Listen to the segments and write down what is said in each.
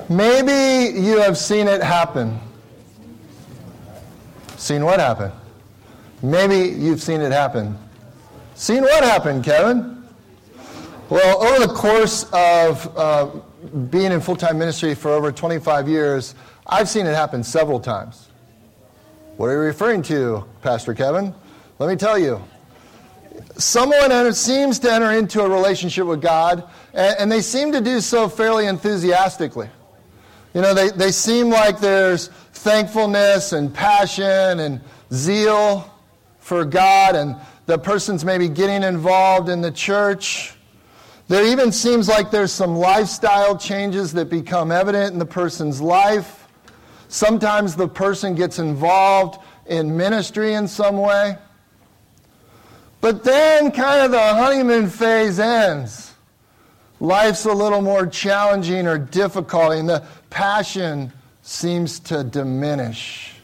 Maybe you have seen it happen. Seen what happen? Maybe you've seen it happen. Seen what happen, Kevin? Well, over the course of being in full-time ministry for over 25 years, I've seen it happen several times. What are you referring to, Pastor Kevin? Let me tell you. Someone seems to enter into a relationship with God, and they seem to do so fairly enthusiastically. You know, they seem like there's thankfulness and passion and zeal for God, and the person's maybe getting involved in the church. There even seems like there's some lifestyle changes that become evident in the person's life. Sometimes the person gets involved in ministry in some way. But then kind of the honeymoon phase ends. Life's a little more challenging or difficult, and the passion seems to diminish.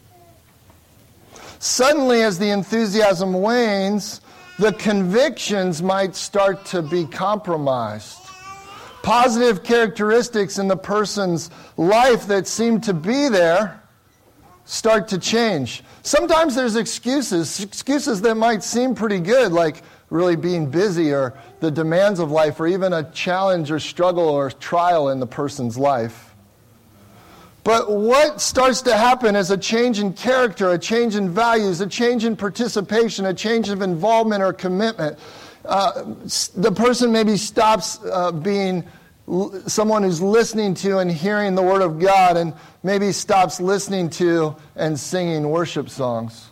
Suddenly, as the enthusiasm wanes, the convictions might start to be compromised. Positive characteristics in the person's life that seem to be there start to change. Sometimes there's excuses that might seem pretty good, like really being busy or the demands of life or even a challenge or struggle or trial in the person's life. But what starts to happen is a change in character, a change in values, a change in participation, a change of involvement or commitment. The person maybe stops being someone who's listening to and hearing the Word of God, and maybe stops listening to and singing worship songs.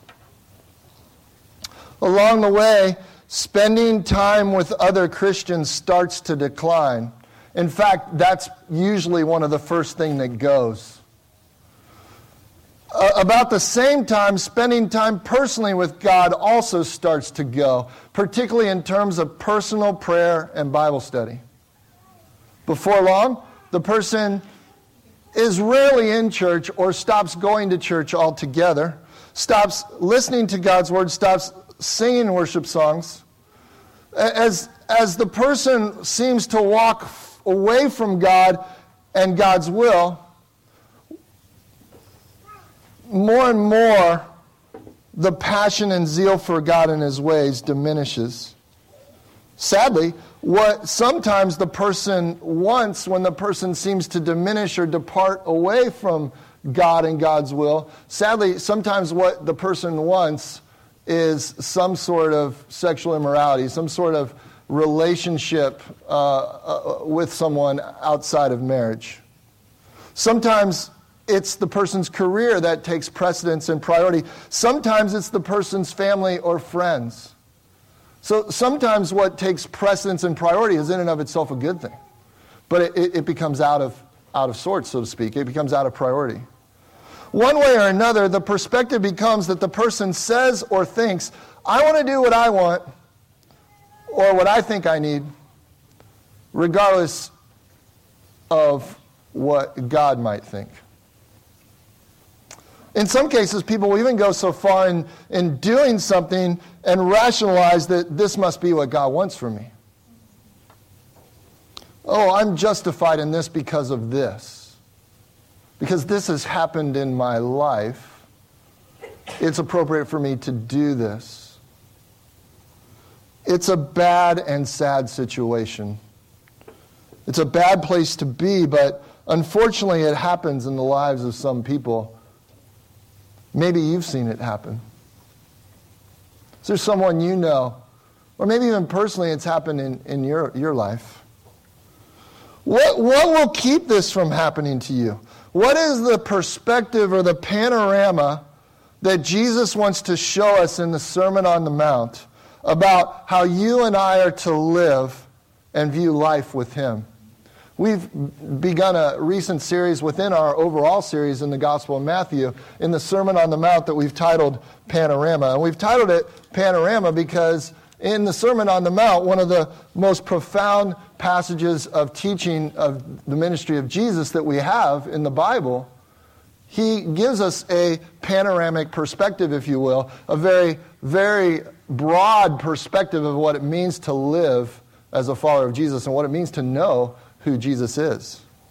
Along the way, spending time with other Christians starts to decline. In fact, that's usually one of the first things that goes. About the same time, spending time personally with God also starts to go, particularly in terms of personal prayer and Bible study. Before long, the person is rarely in church or stops going to church altogether, stops listening to God's Word, stops singing worship songs. As the person seems to walk away from God and God's will, more and more the passion and zeal for God and His ways diminishes. Sadly, what sometimes the person wants, when the person seems to diminish or depart away from God and God's will, sadly, sometimes what the person wants is some sort of sexual immorality, some sort of relationship with someone outside of marriage. Sometimes it's the person's career that takes precedence and priority. Sometimes it's the person's family or friends. So sometimes what takes precedence and priority is in and of itself a good thing. But it becomes out of sorts, so to speak. It becomes out of priority. One way or another, the perspective becomes that the person says or thinks, I want to do what I want or what I think I need, regardless of what God might think. In some cases, people will even go so far in doing something and rationalize that this must be what God wants from me. Oh, I'm justified in this because of this. Because this has happened in my life, it's appropriate for me to do this. It's a bad and sad situation. It's a bad place to be, but unfortunately it happens in the lives of some people. Maybe you've seen it happen. Is there someone you know, or maybe even personally it's happened in your life? What will keep this from happening to you? What is the perspective or the panorama that Jesus wants to show us in the Sermon on the Mount about how you and I are to live and view life with Him? We've begun a recent series within our overall series in the Gospel of Matthew in the Sermon on the Mount that we've titled Panorama. And we've titled it Panorama because in the Sermon on the Mount, one of the most profound passages of teaching of the ministry of Jesus that we have in the Bible, He gives us a panoramic perspective, if you will, a very, very broad perspective of what it means to live as a follower of Jesus and what it means to know who Jesus is.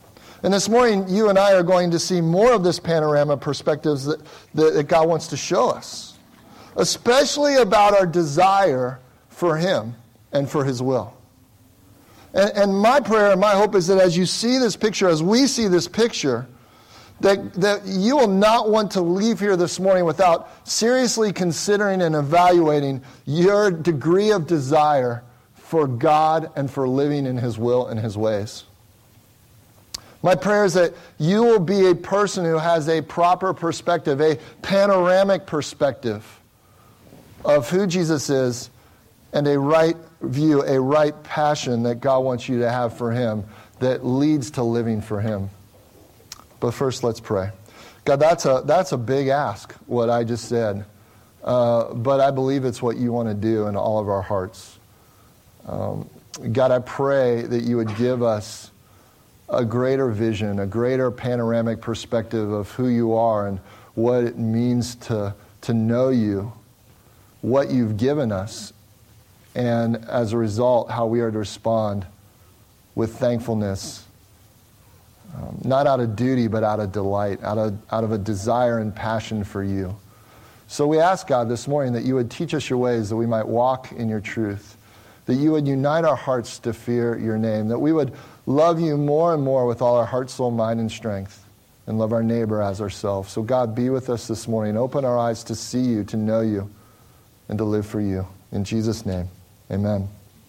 And this morning, you and I are going to see more of this panorama perspectives that God wants to show us, especially about our desire for Him and for His will. And my prayer and my hope is that as you see this picture, as we see this picture, that you will not want to leave here this morning without seriously considering and evaluating your degree of desire for God and for living in His will and His ways. My prayer is that you will be a person who has a proper perspective, a panoramic perspective of who Jesus is, and a right view, a right passion that God wants you to have for Him that leads to living for Him. But first, let's pray. God, that's a big ask, what I just said. But I believe it's what you want to do in all of our hearts. God, I pray that you would give us a greater vision, a greater panoramic perspective of who you are and what it means to know you, what you've given us, and as a result, how we are to respond with thankfulness. Not out of duty, but out of delight, out of a desire and passion for you. So we ask, God, this morning that you would teach us your ways, that we might walk in your truth, that you would unite our hearts to fear your name, that we would love you more and more with all our heart, soul, mind, and strength, and love our neighbor as ourselves. So God, be with us this morning. Open our eyes to see you, to know you, and to live for you. In Jesus' name, amen.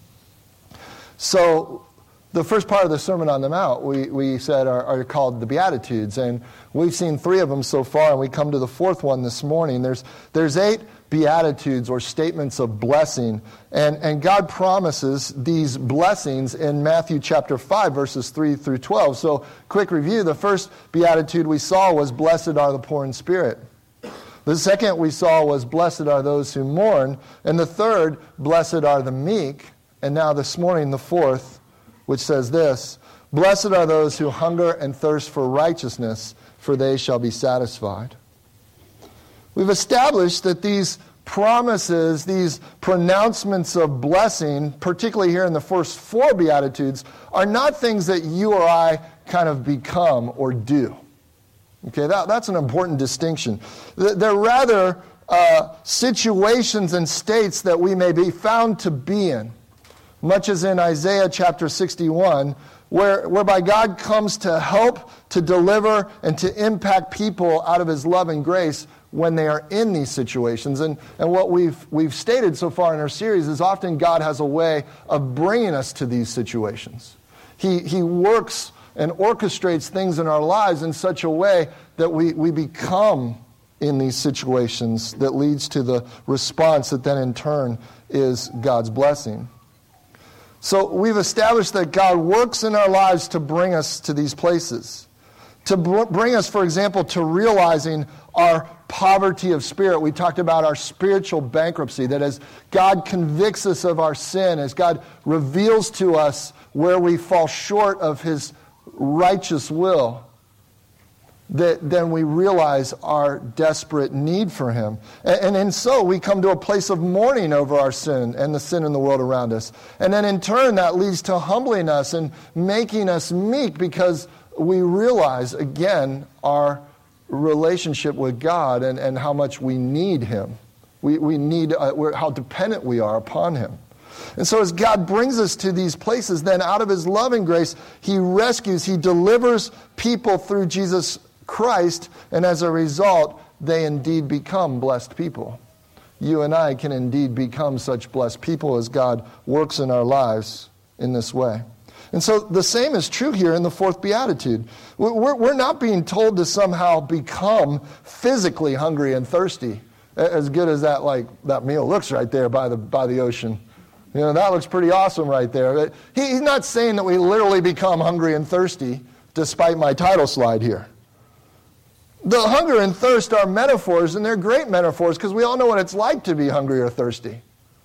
So the first part of the Sermon on the Mount, we said, are called the Beatitudes. And we've seen 3 of them so far, and we come to the 4th one this morning. There's 8 Beatitudes, or statements of blessing. And God promises these blessings in Matthew chapter 5, verses 3 through 12. So, quick review. The first Beatitude we saw was, blessed are the poor in spirit. The second we saw was, blessed are those who mourn. And the third, blessed are the meek. And now this morning, the 4th, which says this, blessed are those who hunger and thirst for righteousness, for they shall be satisfied. We've established that these promises, these pronouncements of blessing, particularly here in the first 4 Beatitudes, are not things that you or I kind of become or do. Okay, that's an important distinction. They're rather situations and states that we may be found to be in. Much as in Isaiah chapter 61, whereby God comes to help, to deliver, and to impact people out of His love and grace when they are in these situations. And what we've stated so far in our series is often God has a way of bringing us to these situations. He works and orchestrates things in our lives in such a way that we become in these situations that leads to the response that then in turn is God's blessing. So we've established that God works in our lives to bring us to these places. To bring us, for example, to realizing our poverty of spirit. We talked about our spiritual bankruptcy, that as God convicts us of our sin, as God reveals to us where we fall short of His righteous will, that then we realize our desperate need for Him. And so we come to a place of mourning over our sin and the sin in the world around us. And then in turn that leads to humbling us and making us meek, because we realize, again, our relationship with God and how much we need Him. We need how dependent we are upon Him. And so as God brings us to these places, then out of His loving grace, He rescues, He delivers people through Jesus Christ, and as a result, they indeed become blessed people. You and I can indeed become such blessed people as God works in our lives in this way. And so the same is true here in the 4th Beatitude. We're not being told to somehow become physically hungry and thirsty, as good as that meal looks right there by the ocean. You know, that looks pretty awesome right there. He's not saying that we literally become hungry and thirsty, despite my title slide here. The hunger and thirst are metaphors, and they're great metaphors because we all know what it's like to be hungry or thirsty.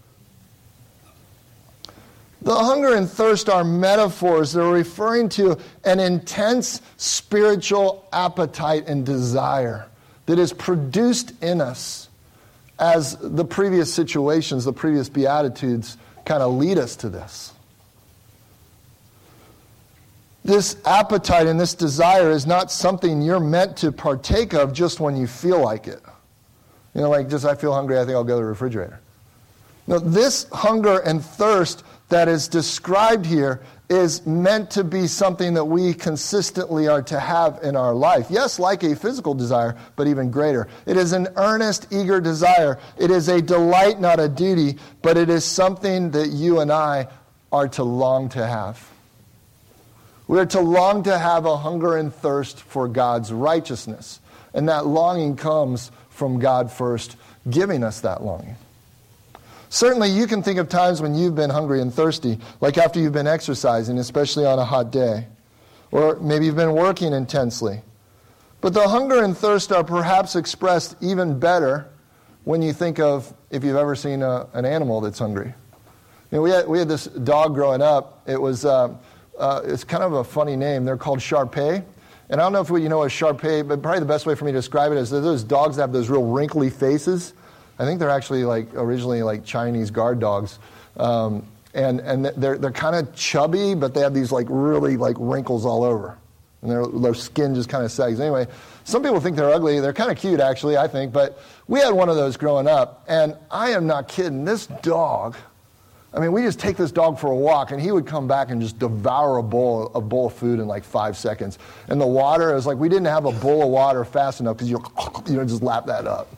The hunger and thirst are metaphors. They're referring to an intense spiritual appetite and desire that is produced in us as the previous situations, the previous Beatitudes kind of lead us to this. This appetite and this desire is not something you're meant to partake of just when you feel like it. You know, like just I feel hungry, I think I'll go to the refrigerator. No, this hunger and thirst that is described here is meant to be something that we consistently are to have in our life. Yes, like a physical desire, but even greater. It is an earnest, eager desire. It is a delight, not a duty, but it is something that you and I are to long to have. We are to long to have a hunger and thirst for God's righteousness. And that longing comes from God first giving us that longing. Certainly, you can think of times when you've been hungry and thirsty, like after you've been exercising, especially on a hot day. Or maybe you've been working intensely. But the hunger and thirst are perhaps expressed even better when you think of if you've ever seen an animal that's hungry. You know, we had this dog growing up. It was it's kind of a funny name. They're called Shar-Pei. And I don't know if you know a Shar-Pei, but probably the best way for me to describe it is that those dogs that have those real wrinkly faces. I think they're actually originally Chinese guard dogs, and they're kind of chubby, but they have these really wrinkles all over, and their skin just kind of sags. Anyway, some people think they're ugly. They're kind of cute, actually, I think. But we had one of those growing up, and I am not kidding. This dog, I mean, we just take this dog for a walk, and he would come back and just devour a bowl of food in like 5 seconds. And the water, it was like we didn't have a bowl of water fast enough because you just lap that up.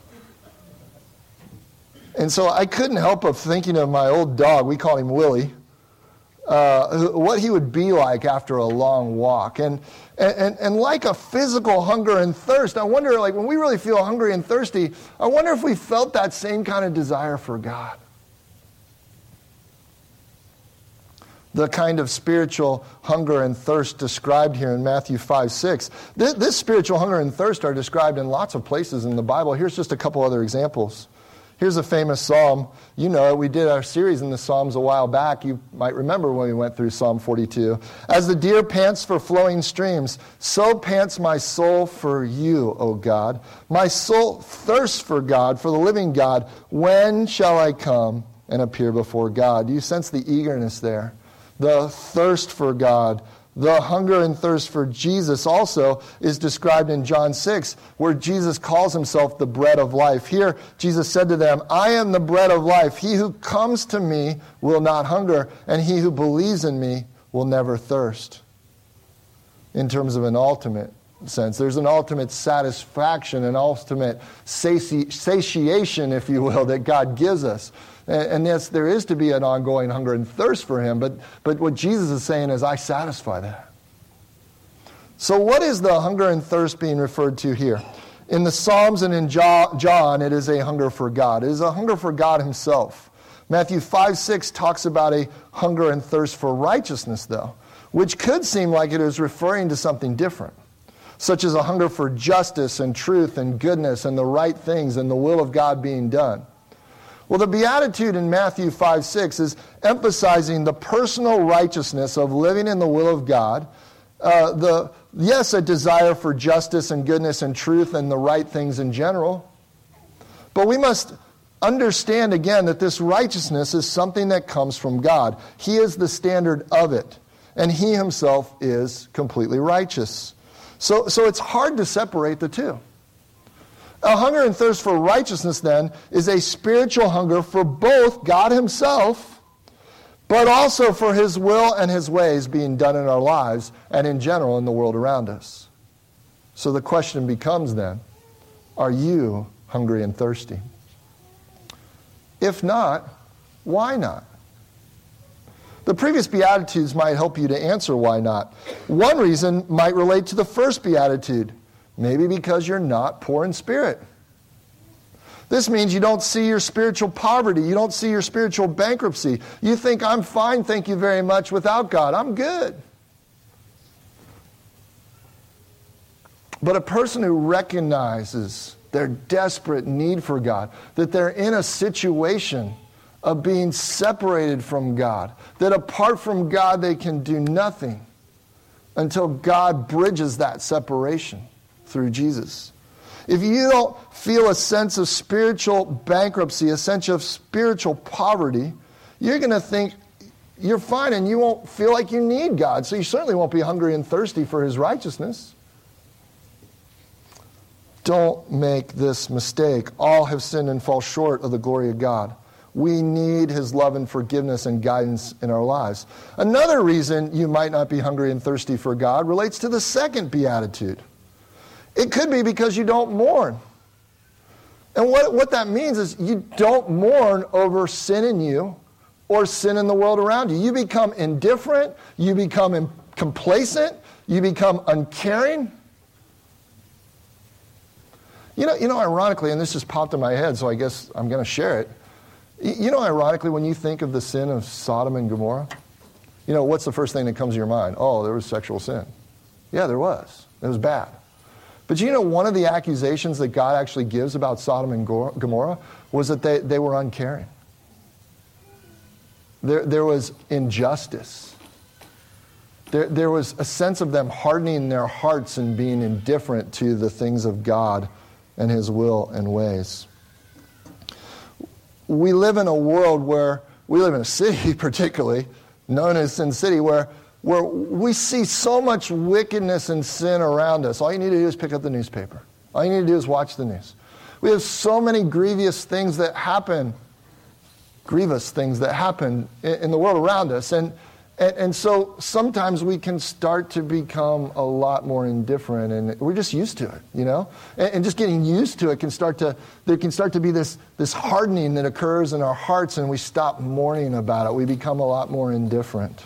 And so I couldn't help but thinking of my old dog, we called him Willie, what he would be like after a long walk. And like a physical hunger and thirst, I wonder, when we really feel hungry and thirsty, I wonder if we felt that same kind of desire for God. The kind of spiritual hunger and thirst described here in Matthew 5:6. This spiritual hunger and thirst are described in lots of places in the Bible. Here's just a couple other examples. Here's a famous psalm. You know it. We did our series in the Psalms a while back. You might remember when we went through Psalm 42. As the deer pants for flowing streams, so pants my soul for you, O God. My soul thirsts for God, for the living God. When shall I come and appear before God? Do you sense the eagerness there? The thirst for God. The hunger and thirst for Jesus also is described in John 6, where Jesus calls himself the bread of life. Here, Jesus said to them, I am the bread of life. He who comes to me will not hunger, and he who believes in me will never thirst. In terms of an ultimate sense, there's an ultimate satisfaction, an ultimate satiation, if you will, that God gives us. And yes, there is to be an ongoing hunger and thirst for him, but what Jesus is saying is, I satisfy that. So what is the hunger and thirst being referred to here? In the Psalms and in John, it is a hunger for God. It is a hunger for God himself. Matthew 5:6 talks about a hunger and thirst for righteousness, though, which could seem like it is referring to something different, such as a hunger for justice and truth and goodness and the right things and the will of God being done. Well, the Beatitude in Matthew 5:6 is emphasizing the personal righteousness of living in the will of God. A desire for justice and goodness and truth and the right things in general. But we must understand again that this righteousness is something that comes from God. He is the standard of it, and he himself is completely righteous. So it's hard to separate the two. A hunger and thirst for righteousness, then, is a spiritual hunger for both God himself, but also for his will and his ways being done in our lives and in general in the world around us. So the question becomes then, are you hungry and thirsty? If not, why not? The previous Beatitudes might help you to answer why not. One reason might relate to the first Beatitude. Maybe because you're not poor in spirit. This means you don't see your spiritual poverty. You don't see your spiritual bankruptcy. You think, I'm fine, thank you very much, without God. I'm good. But a person who recognizes their desperate need for God, that they're in a situation of being separated from God, that apart from God they can do nothing until God bridges that separation through Jesus. If you don't feel a sense of spiritual bankruptcy, a sense of spiritual poverty, you're going to think you're fine and you won't feel like you need God. So you certainly won't be hungry and thirsty for his righteousness. Don't make this mistake. All have sinned and fall short of the glory of God. We need his love and forgiveness and guidance in our lives. Another reason you might not be hungry and thirsty for God relates to the second beatitude. It could be because you don't mourn. And what that means is you don't mourn over sin in you or sin in the world around you. You become indifferent, you become complacent, you become uncaring. You know, ironically, and this just popped in my head, so I guess I'm going to share it. You know, ironically, when you think of the sin of Sodom and Gomorrah, you know, what's the first thing that comes to your mind? Oh, there was sexual sin. Yeah, there was. It was bad. But you know, one of the accusations that God actually gives about Sodom and Gomorrah was that they were uncaring. There was injustice. There was a sense of them hardening their hearts and being indifferent to the things of God and his will and ways. We live in a world where, we live in a city particularly, known as Sin City, where we see so much wickedness and sin around us. All you need to do is pick up the newspaper. All you need to do is watch the news. We have so many grievous things that happen in the world around us. And so sometimes we can start to become a lot more indifferent, and we're just used to it, you know? And just getting used to it there can start to be this hardening that occurs in our hearts, and we stop mourning about it. We become a lot more indifferent.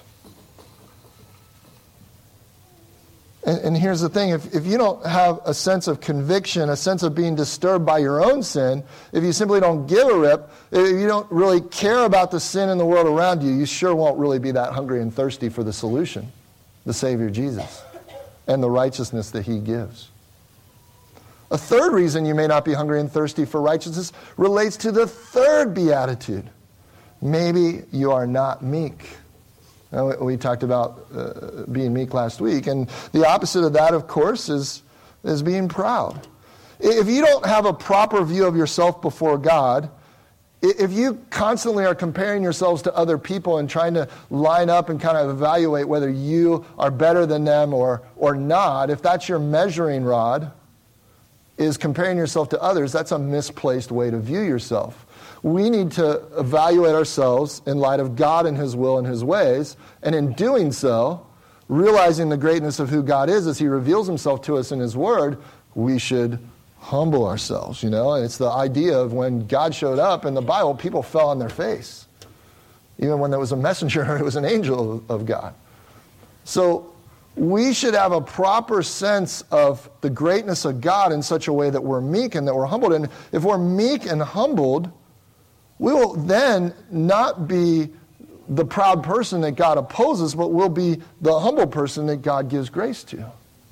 And here's the thing, if you don't have a sense of conviction, a sense of being disturbed by your own sin, if you simply don't give a rip, if you don't really care about the sin in the world around you, you sure won't really be that hungry and thirsty for the solution, the Savior Jesus, and the righteousness that he gives. A third reason you may not be hungry and thirsty for righteousness relates to the third beatitude. Maybe you are not meek. We talked about being meek last week, and the opposite of that, of course, is being proud. If you don't have a proper view of yourself before God, if you constantly are comparing yourselves to other people and trying to line up and kind of evaluate whether you are better than them or not, if that's your measuring rod, is comparing yourself to others, that's a misplaced way to view yourself. We need to evaluate ourselves in light of God and his will and his ways, and in doing so, realizing the greatness of who God is as he reveals himself to us in his word, we should humble ourselves, you know? And it's the idea of when God showed up in the Bible, people fell on their face. Even when there was a messenger, it was an angel of God. So we should have a proper sense of the greatness of God in such a way that we're meek and that we're humbled. And if we're meek and humbled, we will then not be the proud person that God opposes, but we'll be the humble person that God gives grace to.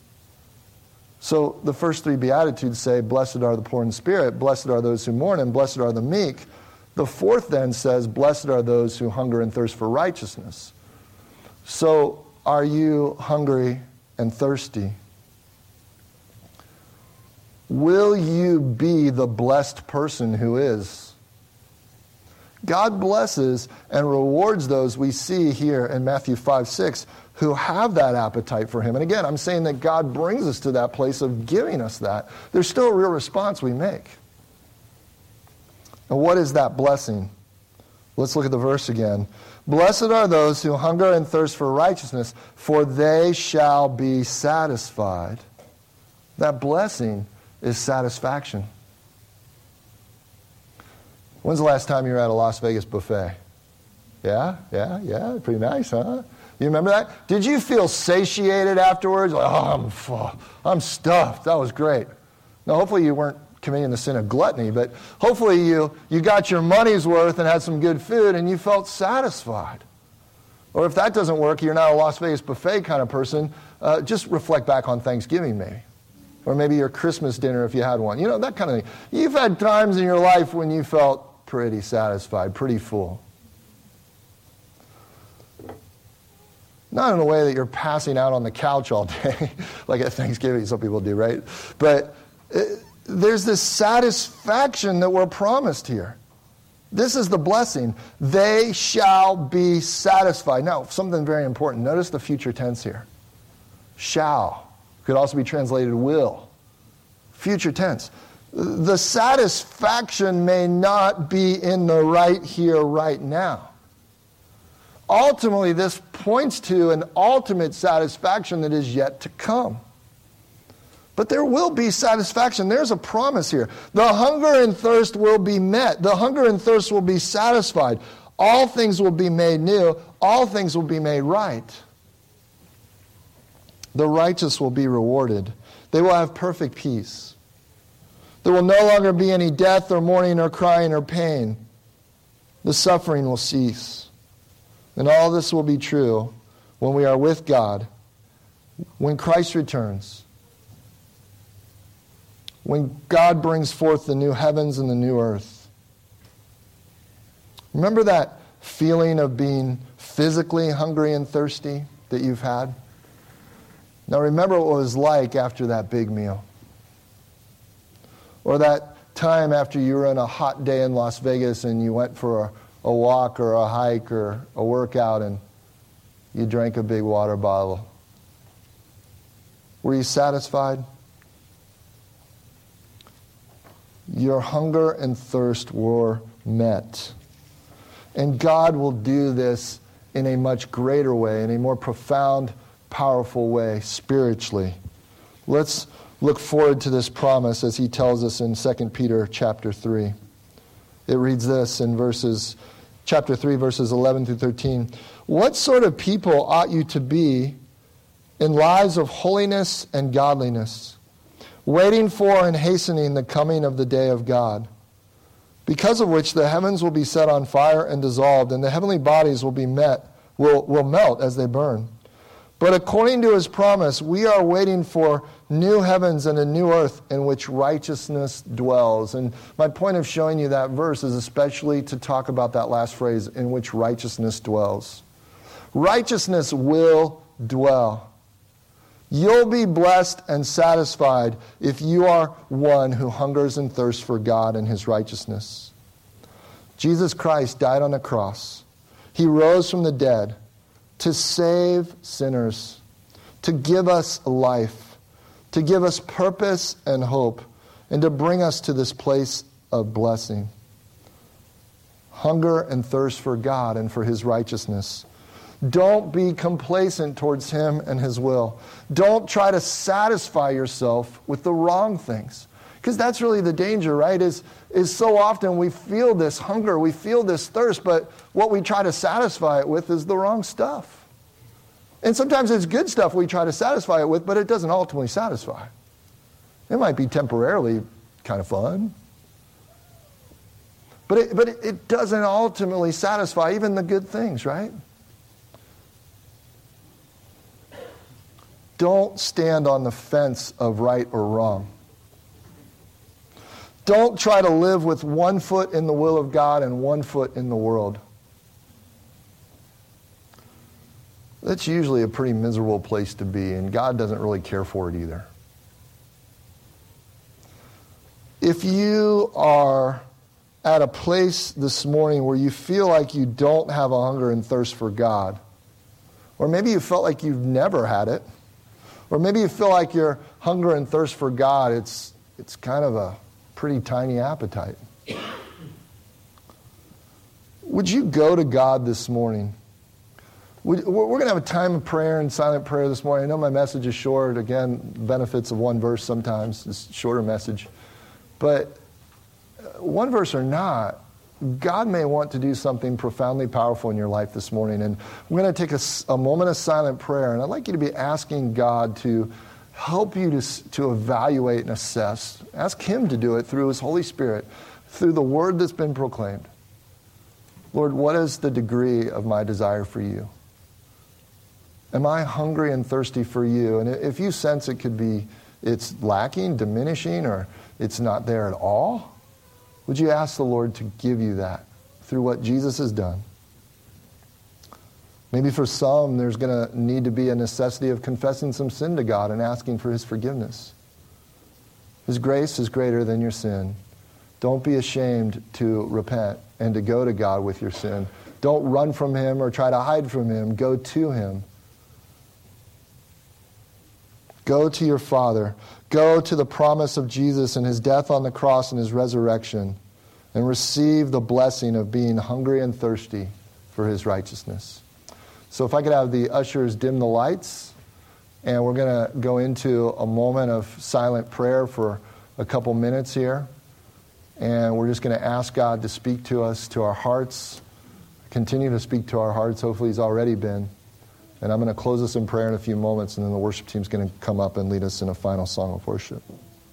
So the first three Beatitudes say, blessed are the poor in spirit, blessed are those who mourn, and blessed are the meek. The fourth then says, blessed are those who hunger and thirst for righteousness. So are you hungry and thirsty? Will you be the blessed person who is? God blesses and rewards those we see here in Matthew 5:6 who have that appetite for him. And again, I'm saying that God brings us to that place of giving us that. There's still a real response we make. And what is that blessing? Let's look at the verse again. Blessed are those who hunger and thirst for righteousness, for they shall be satisfied. That blessing is satisfaction. When's the last time you were at a Las Vegas buffet? Yeah, pretty nice, huh? You remember that? Did you feel satiated afterwards? Like, oh, I'm full. I'm stuffed. That was great. Now, hopefully you weren't committing the sin of gluttony, but hopefully you got your money's worth and had some good food and you felt satisfied. Or if that doesn't work, you're not a Las Vegas buffet kind of person, just reflect back on Thanksgiving maybe. Or maybe your Christmas dinner if you had one. You know, that kind of thing. You've had times in your life when you felt pretty satisfied, pretty full. Not in a way that you're passing out on the couch all day, like at Thanksgiving some people do, right? But there's this satisfaction that we're promised here. This is the blessing. They shall be satisfied. Now, something very important. Notice the future tense here. Shall. Could also be translated will. Future tense. The satisfaction may not be in the right here, right now. Ultimately, this points to an ultimate satisfaction that is yet to come. But there will be satisfaction. There's a promise here. The hunger and thirst will be met. The hunger and thirst will be satisfied. All things will be made new. All things will be made right. The righteous will be rewarded. They will have perfect peace. There will no longer be any death or mourning or crying or pain. The suffering will cease. And all this will be true when we are with God, when Christ returns, when God brings forth the new heavens and the new earth. Remember that feeling of being physically hungry and thirsty that you've had? Now remember what it was like after that big meal. Or that time after you were on a hot day in Las Vegas and you went for a walk or a hike or a workout and you drank a big water bottle. Were you satisfied? Your hunger and thirst were met. And God will do this in a much greater way, in a more profound, powerful way, spiritually. Let's look forward to this promise as he tells us in 2 Peter chapter 3. It reads this in chapter 3, verses 11 through 13. What sort of people ought you to be in lives of holiness and godliness, waiting for and hastening the coming of the day of God, because of which the heavens will be set on fire and dissolved, and the heavenly bodies will melt as they burn. But according to his promise, we are waiting for new heavens and a new earth in which righteousness dwells. And my point of showing you that verse is especially to talk about that last phrase, in which righteousness dwells. Righteousness will dwell. You'll be blessed and satisfied if you are one who hungers and thirsts for God and his righteousness. Jesus Christ died on the cross. He rose from the dead to save sinners, to give us life, to give us purpose and hope, and to bring us to this place of blessing. Hunger and thirst for God and for his righteousness. Don't be complacent towards him and his will. Don't try to satisfy yourself with the wrong things. Because that's really the danger, right? Is so often we feel this hunger, we feel this thirst, but what we try to satisfy it with is the wrong stuff. And sometimes it's good stuff we try to satisfy it with, but it doesn't ultimately satisfy. It might be temporarily kind of fun, but it doesn't ultimately satisfy even the good things, right? Don't stand on the fence of right or wrong. Don't try to live with one foot in the will of God and one foot in the world. That's usually a pretty miserable place to be, and God doesn't really care for it either. If you are at a place this morning where you feel like you don't have a hunger and thirst for God, or maybe you felt like you've never had it, or maybe you feel like your hunger and thirst for God, it's kind of a pretty tiny appetite. Would you go to God this morning? We're going to have a time of prayer and silent prayer this morning. I know my message is short. Again, benefits of one verse sometimes. It's a shorter message. But one verse or not, God may want to do something profoundly powerful in your life this morning. And we're going to take a moment of silent prayer. And I'd like you to be asking God to help you to evaluate and assess. Ask him to do it through his Holy Spirit, through the word that's been proclaimed. Lord, what is the degree of my desire for you? Am I hungry and thirsty for you? And if you sense it's lacking, diminishing, or it's not there at all, would you ask the Lord to give you that through what Jesus has done? Maybe for some, there's going to need to be a necessity of confessing some sin to God and asking for his forgiveness. His grace is greater than your sin. Don't be ashamed to repent and to go to God with your sin. Don't run from him or try to hide from him. Go to him. Go to your Father. Go to the promise of Jesus and his death on the cross and his resurrection, and receive the blessing of being hungry and thirsty for his righteousness. So if I could have the ushers dim the lights, and we're going to go into a moment of silent prayer for a couple minutes here. And we're just going to ask God to speak to us, to our hearts, continue to speak to our hearts. Hopefully he's already been. And I'm going to close us in prayer in a few moments, and then the worship team's going to come up and lead us in a final song of worship.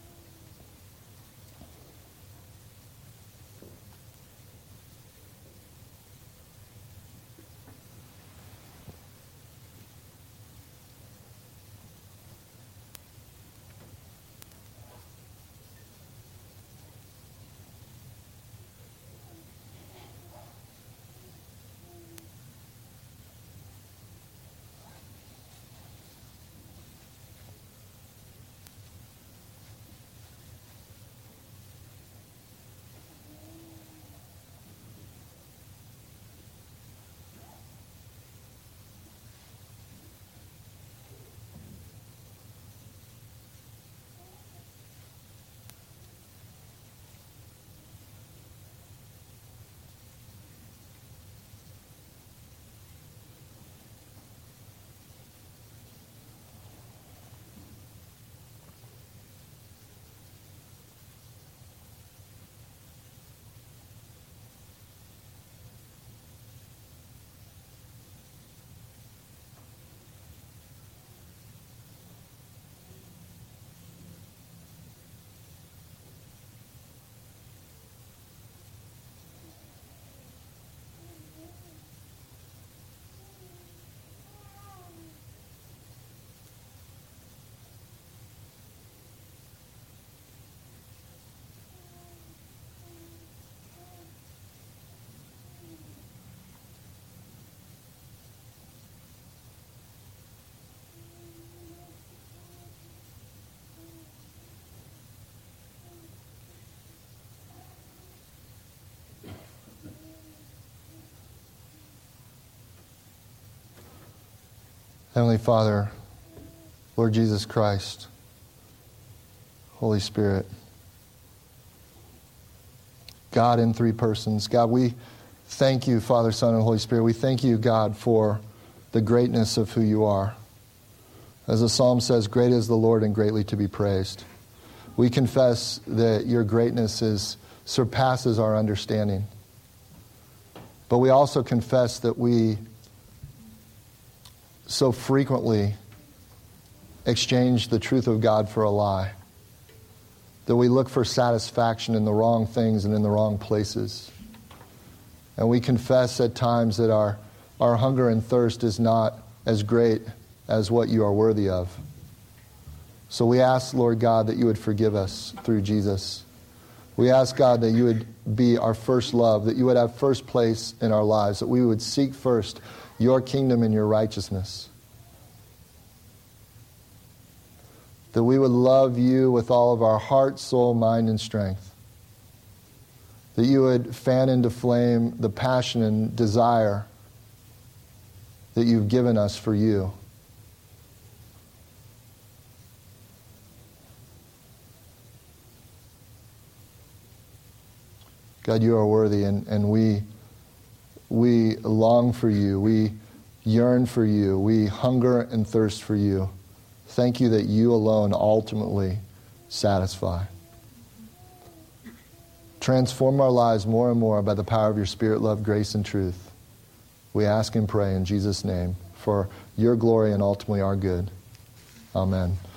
Heavenly Father, Lord Jesus Christ, Holy Spirit, God in three persons. God, we thank you, Father, Son, and Holy Spirit. We thank you, God, for the greatness of who you are. As the psalm says, great is the Lord and greatly to be praised. We confess that your greatness surpasses our understanding. But we also confess that we so frequently exchange the truth of God for a lie, that we look for satisfaction in the wrong things and in the wrong places. And we confess at times that our hunger and thirst is not as great as what you are worthy of. So we ask, Lord God, that you would forgive us through Jesus. We ask, God, that you would be our first love, that you would have first place in our lives, that we would seek first your kingdom and your righteousness. That we would love you with all of our heart, soul, mind, and strength. That you would fan into flame the passion and desire that you've given us for you. God, you are worthy, and we long for you. We yearn for you. We hunger and thirst for you. Thank you that you alone ultimately satisfy. Transform our lives more and more by the power of your Spirit, love, grace, and truth. We ask and pray in Jesus' name for your glory and ultimately our good. Amen.